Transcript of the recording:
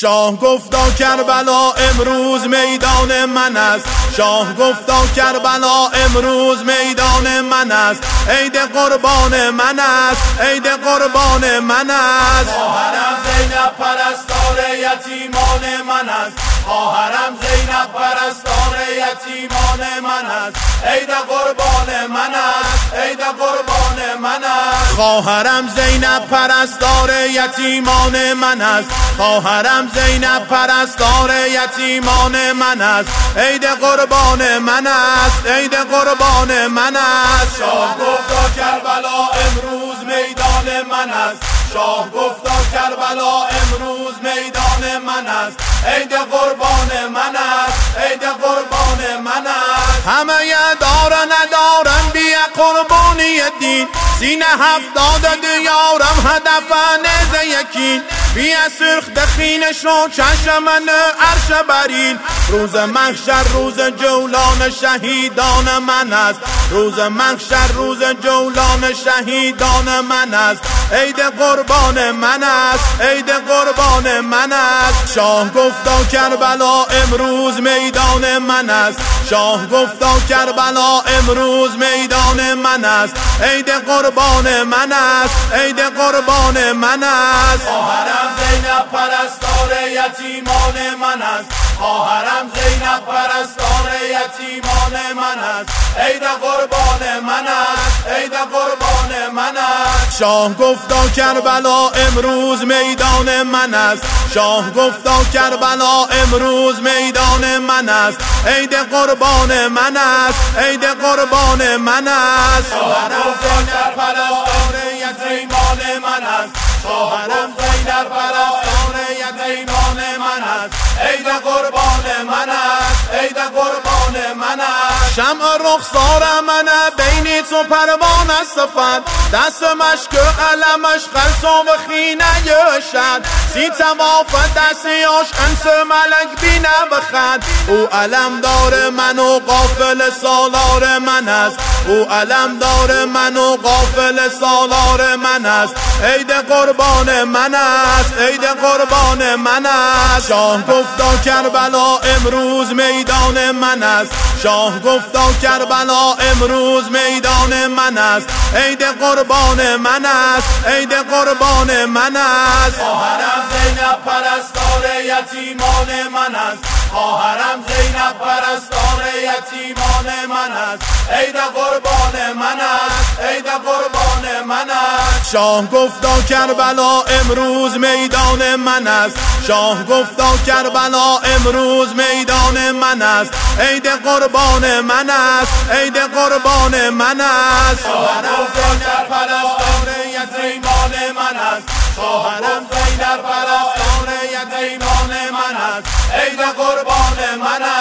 شاه گفتا کربلا امروز میدان من است. شاه گفتا کربلا امروز میدان من است. عید قربان من است، عید قربان من است. خواهرم زینب پرستار یتیمان من است. خواهرم زینب پرستار یتیمان من است. عید قربان من است، عید قربان من است. خواهرم زینب پرستار یتیمان من است. خواهرم زینب پرستار یتیمان من است. عید قربان من است، عید قربان من است. شاه گفتا کربلا امروز میدان من است. شاه گفتا کربلا امروز میدان من است. عید قربان من است، عید قربان من است. همه دارن ندارن بیا قربانی دین، سینه 70 دیارم هدف نزه یکین. بیا سرخ دخینش رو چشمن عرش برین. روز محشر روز جولان شهیدان من است. روز محشر روز جولان شهیدان من است. عید قربان من است، عید قربان من است. شاه گفتا کربلا امروز میدان من است. شاه گفتا کربلا امروز میدان من است. عید قربان من است، عید قربان من است. خواهرم زینب پرستار یتیمان من است. خواهرم زینب پرستار یتیمان من است. عید قربان من است، عید قربان من است. شاه گفتا کربلا امروز میدان من است. شاه گفتا کربلا امروز میدان من است. عید قربان من است، عید قربان من است. خواهرم زینب پرستار یتیمان من است. خواهرم زینب پرستار یتیمان من است. عید قربان من است، عید قربان من است. شمع رخسار من بینی تو پروانه صفت، دست مشک علمش خلص و خینه شد. سی تواف دستیاش انس ملک بینه بخد. او علم دار من و قافل سالار من است. او علم دار من و قافل سالار من است. عید قربان من است، عید قربان من است. شاه گفتا کربلا امروز میدان من است. شاه گفتا کربلا امروز میدان من است. عید قربان من است، عید قربان من است. خواهرم زینب پرستار یتیمان من است. خواهرم زینب پرستار یتیمان من است. عید قربان من است، عید قربان من است. شاه گفتا کربلا امروز میدان من است. شاه گفتا کربلا امروز میدان من است. عید قربان من است، عید قربان من است. خواهرم زینب پرستار یتیمان من است. خواهرم زینب پرستار یتیمان من است. عید قربان من است.